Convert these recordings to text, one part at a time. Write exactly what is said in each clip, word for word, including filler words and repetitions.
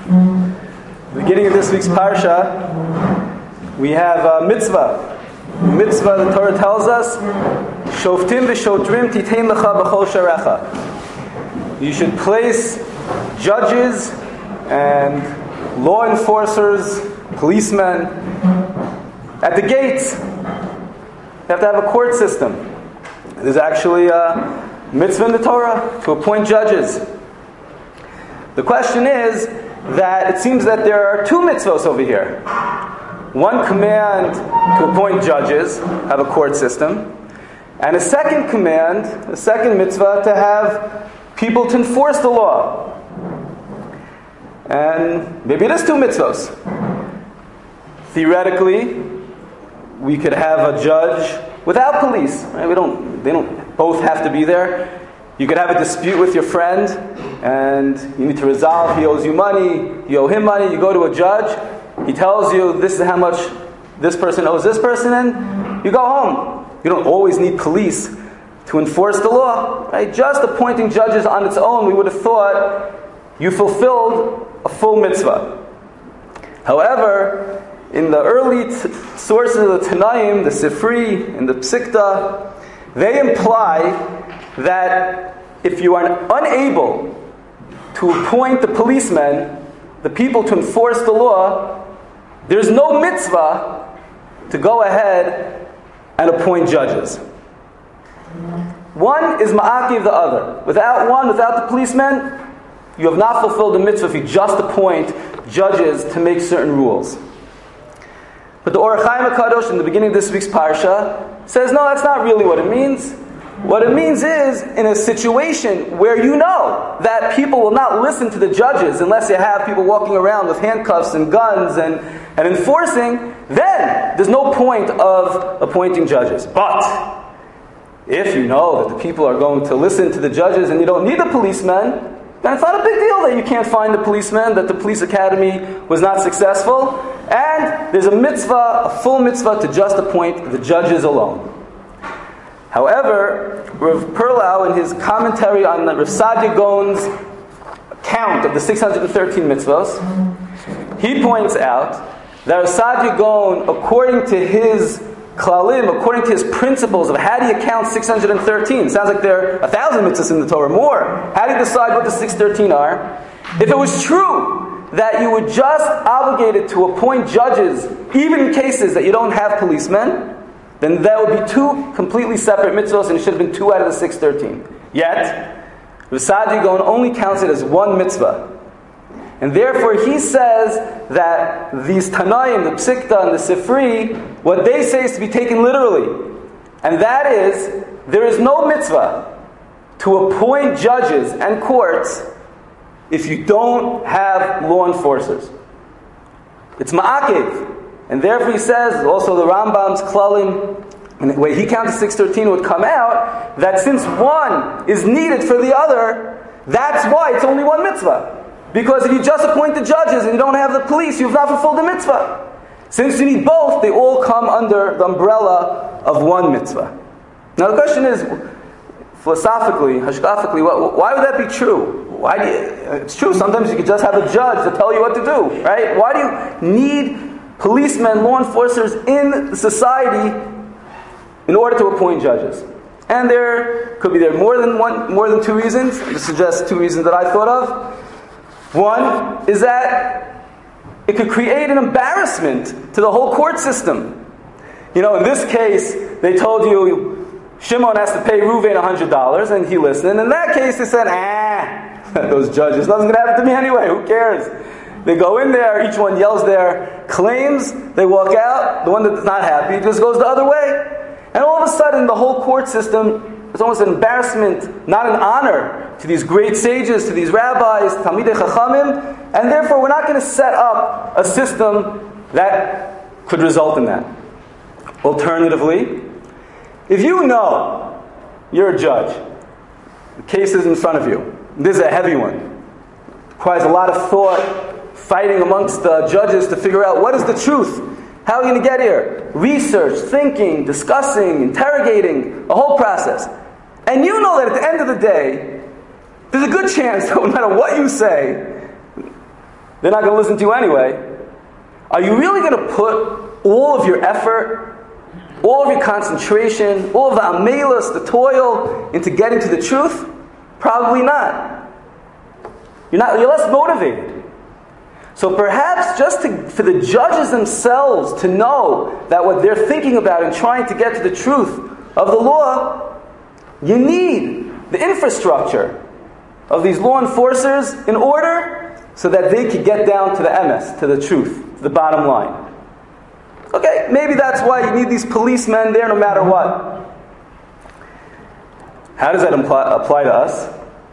Beginning of this week's parsha, we have a mitzvah. Mitzvah, the Torah tells us, Shoftim v'shotrim titein lecha b'chol sharecha. You should place judges and law enforcers, policemen, at the gates. You have to have a court system. There's actually a mitzvah in the Torah to appoint judges. The question is that it seems that there are two mitzvahs over here. One command to appoint judges, have a court system, and a second command, a second mitzvah, to have people to enforce the law. And maybe it is two mitzvahs. Theoretically, we could have a judge without police. Right? We don't. They don't both have to be there. You could have a dispute with your friend, and you need to resolve. He owes you money. You owe him money. You go to a judge. He tells you this is how much this person owes this person, and you go home. You don't always need police to enforce the law. Right? Just appointing judges on its own, we would have thought you fulfilled a full mitzvah. However, in the early t- sources of the Tanaim, the Sifri and the Psikta, they imply that if you are unable to appoint the policemen, the people to enforce the law, there's no mitzvah to go ahead and appoint judges. One is ma'akiv the other. Without one, without the policemen, you have not fulfilled the mitzvah if you just appoint judges to make certain rules. But the Or HaChaim HaKadosh in the beginning of this week's parsha says, no, that's not really what it means. What it means is, in a situation where you know that people will not listen to the judges unless you have people walking around with handcuffs and guns and, and enforcing, then there's no point of appointing judges. But if you know that the people are going to listen to the judges and you don't need the policemen, then it's not a big deal that you can't find the policeman, that the police academy was not successful, and there's a mitzvah, a full mitzvah, to just appoint the judges alone. However, Rav Perlau, in his commentary on the Rav Sadia Gaon's count of the six hundred thirteen mitzvahs, he points out that Rav Sadia Gaon, according to his klalim, according to his principles of how do you count six hundred thirteen, it sounds like there are a thousand mitzvahs in the Torah, more. How do you decide what the six hundred thirteen are? If it was true that you were just obligated to appoint judges, even in cases that you don't have policemen, then that would be two completely separate mitzvahs, and it should have been two out of the six hundred thirteen. Yet, Rav Sadia Gaon only counts it as one mitzvah. And therefore he says that these Tanaim, the Psikta and the Sifri, what they say is to be taken literally. And that is, there is no mitzvah to appoint judges and courts if you don't have law enforcers. It's ma'akiv. And therefore he says, also the Rambam's klalim, and the way he counted six thirteen would come out, that since one is needed for the other, that's why it's only one mitzvah. Because if you just appoint the judges and you don't have the police, you have not fulfilled the mitzvah. Since you need both, they all come under the umbrella of one mitzvah. Now the question is, philosophically, hashkafically, why would that be true? Why do you, it's true, sometimes you could just have a judge to tell you what to do, right? Why do you need policemen, law enforcers in society in order to appoint judges? And there could be there more than one, more than two reasons. This is just two reasons that I thought of. One is that it could create an embarrassment to the whole court system. You know, in this case, they told you Shimon has to pay Reuven one hundred dollars, and he listened. In that case, they said, ah, those judges, nothing's going to happen to me anyway, who cares? They go in there, each one yells their claims, they walk out, the one that's not happy just goes the other way. And all of a sudden, the whole court system is almost an embarrassment, not an honor, to these great sages, to these rabbis, Talmidei Chachamim, and therefore we're not going to set up a system that could result in that. Alternatively, if you know you're a judge, the case is in front of you, this is a heavy one, it requires a lot of thought, fighting amongst the judges to figure out what is the truth. How are you going to get here? Research, thinking, discussing, interrogating, a whole process. And you know that at the end of the day, there's a good chance that no matter what you say, they're not going to listen to you anyway. Are you really going to put all of your effort, all of your concentration, all of the amelos, the toil, into getting to the truth? Probably not. You're not. You're less motivated. So perhaps just to, for the judges themselves to know that what they're thinking about and trying to get to the truth of the law, you need the infrastructure of these law enforcers in order so that they could get down to the M S, to the truth, to the bottom line. Okay, maybe that's why you need these policemen there no matter what. How does that imply, apply to us?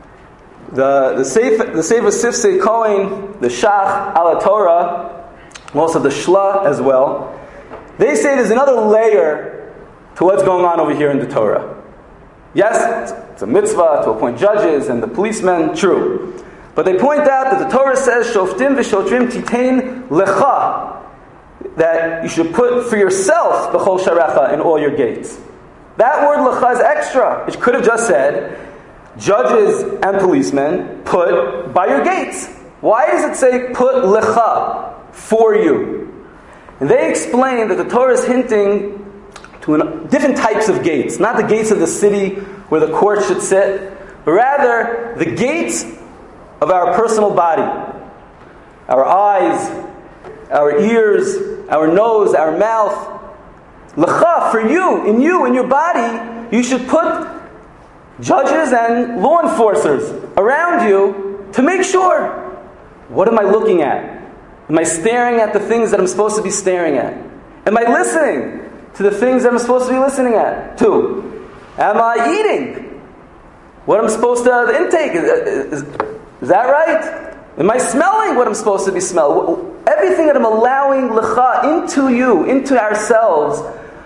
The the Sefer the Sefer Sifsei Kohen, the Shach ala Torah, also the Shla as well, they say there's another layer to what's going on over here in the Torah. Yes, it's a mitzvah to appoint judges and the policemen, true. But they point out that the Torah says, Shoftim v'shotrim titain lecha, that you should put for yourself b'chol sharecha in all your gates. That word lecha is extra. It could have just said, judges and policemen, put by your gates. Why does it say put lecha, for you? And they explain that the Torah is hinting to an, different types of gates. Not the gates of the city where the court should sit, but rather the gates of our personal body. Our eyes, our ears, our nose, our mouth. Lecha, for you, in you, in your body, you should put judges and law enforcers around you to make sure. What am I looking at? Am I staring at the things that I'm supposed to be staring at? Am I listening to the things that I'm supposed to be listening at? Two, am I eating what I'm supposed to, the intake, is, is, is that right? Am I smelling what I'm supposed to be smelling? Everything that I'm allowing lecha into you, into ourselves,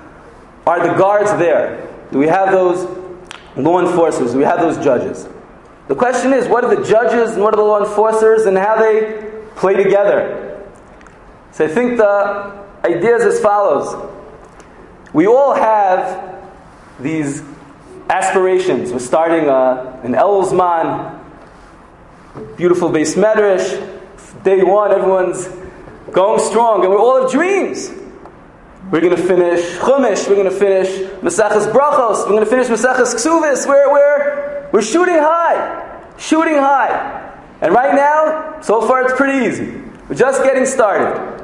are the guards there. Do we have those law enforcers? Do we have those judges? The question is, what are the judges and what are the law enforcers and how they play together? So I think the idea is as follows. We all have these aspirations. We're starting uh, an Elul Zman, beautiful Beis Medrash. Day one, everyone's going strong, and we all have dreams. We're going to finish Chumash. We're going to finish Maseches Brachos. We're going to finish Maseches Ksuvis. We're, we're, we're shooting high. Shooting high. And right now, so far it's pretty easy. We're just getting started.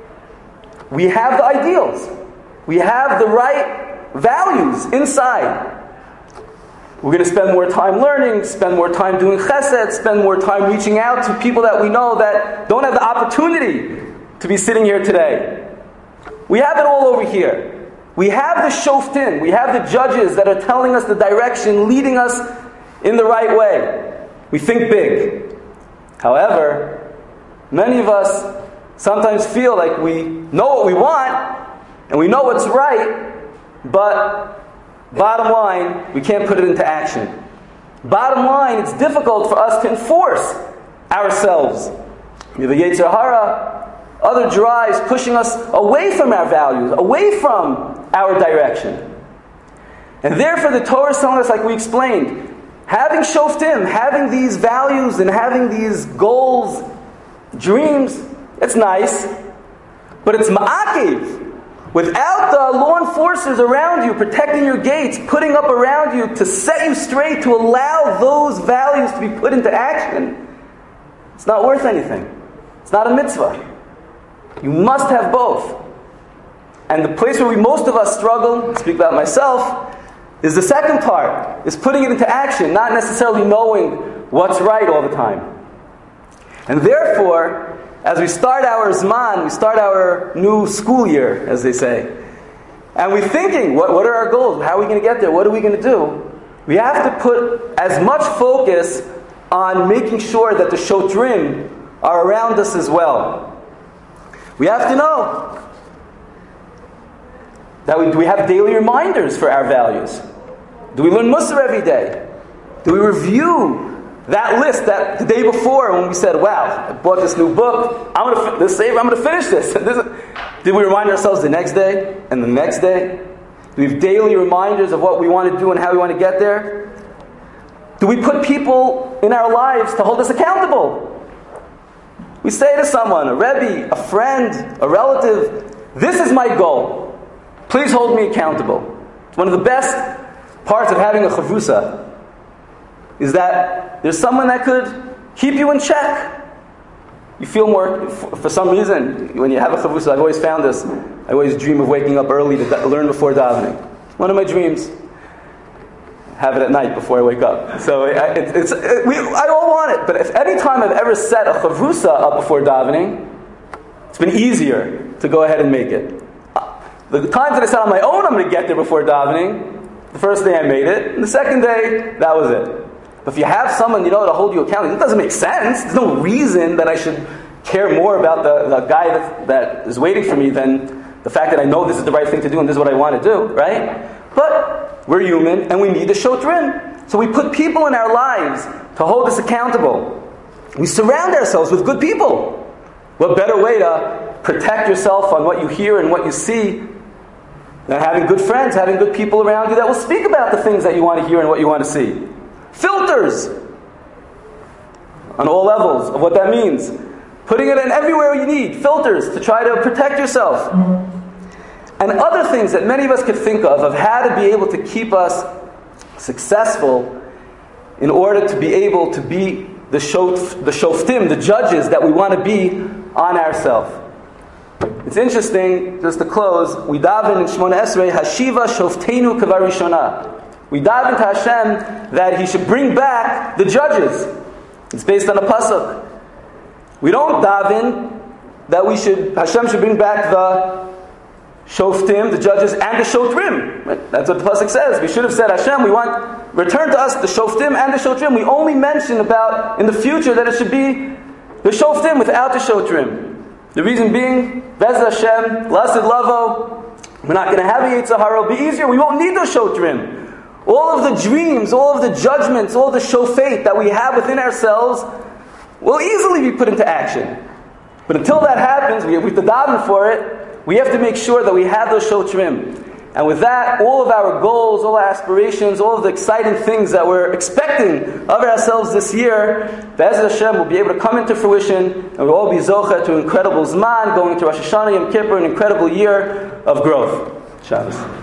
We have the ideals. We have the right values inside. We're going to spend more time learning, spend more time doing chesed, spend more time reaching out to people that we know that don't have the opportunity to be sitting here today. We have it all over here. We have the shoftim, we have the judges that are telling us the direction, leading us in the right way. We think big. However, many of us sometimes feel like we know what we want, and we know what's right, but bottom line, we can't put it into action. Bottom line, it's difficult for us to enforce ourselves. We have a Yetzer Hara, other drives pushing us away from our values, away from our direction. And therefore the Torah is telling us, like we explained, having shoftim, having these values and having these goals, dreams, it's nice, but it's ma'akiv. Without the law enforcers around you, protecting your gates, putting up around you to set you straight, to allow those values to be put into action, it's not worth anything. It's not a mitzvah. You must have both. And the place where we most of us struggle, speak about myself, is the second part, is putting it into action, not necessarily knowing what's right all the time. And therefore, as we start our Zman, we start our new school year, as they say, and we're thinking, what, what are our goals? How are we going to get there? What are we going to do? We have to put as much focus on making sure that the shotrim are around us as well. We have to know that we, do we have daily reminders for our values? Do we learn Musar every day? Do we review that list that the day before when we said, wow, I bought this new book, I'm going to this save, I'm going to finish this. Did we remind ourselves the next day and the next day? Do we have daily reminders of what we want to do and how we want to get there? Do we put people in our lives to hold us accountable? We say to someone, a rebbe, a friend, a relative, this is my goal. Please hold me accountable. It's one of the best parts of having a chavrusa is that there's someone that could keep you in check. You feel more, for some reason, when you have a chavrusa, I've always found this, I always dream of waking up early to learn before davening. One of my dreams. Have it at night before I wake up. So it, it, it's, it, we, I all want it. But if any time I've ever set a chavrusa up before davening, it's been easier to go ahead and make it. The times that I said on my own I'm going to get there before davening, the first day I made it, and the second day, that was it. But if you have someone, you know, to hold you accountable, it doesn't make sense. There's no reason that I should care more about the, the guy that, that is waiting for me than the fact that I know this is the right thing to do and this is what I want to do, right? But we're human and we need a shotrim. So we put people in our lives to hold us accountable. We surround ourselves with good people. What better way to protect yourself on what you hear and what you see than having good friends, having good people around you that will speak about the things that you want to hear and what you want to see. Filters on all levels of what that means. Putting it in everywhere you need. Filters to try to protect yourself. And other things that many of us could think of, of how to be able to keep us successful in order to be able to be the shof, the shoftim, the judges that we want to be on ourselves. It's interesting, just to close, we daven in Shemona Esrei, Hashiva Shofteinu Kavarishona. We daven to Hashem that He should bring back the judges. It's based on a pasuk. We don't daven that we should Hashem should bring back the Shoftim, the judges, and the Shotrim. Right? That's what the pasuk says. We should have said, Hashem, we want return to us the Shoftim and the Shotrim. We only mention about in the future that it should be the Shoftim without the Shotrim. The reason being, Bez Hashem, Lasid Lavo, we're not going to have a Yetzer Hara. It'll be easier. We won't need the Shotrim. All of the dreams, all of the judgments, all of the shofet that we have within ourselves will easily be put into action. But until that happens, we have to daven for it. We have to make sure that we have those shotrim. And with that, all of our goals, all our aspirations, all of the exciting things that we're expecting of ourselves this year, Be'ezrat Hashem will be able to come into fruition, and we'll all be zocheh to incredible zman, going to Rosh Hashanah, Yom Kippur, an incredible year of growth. Shabbos.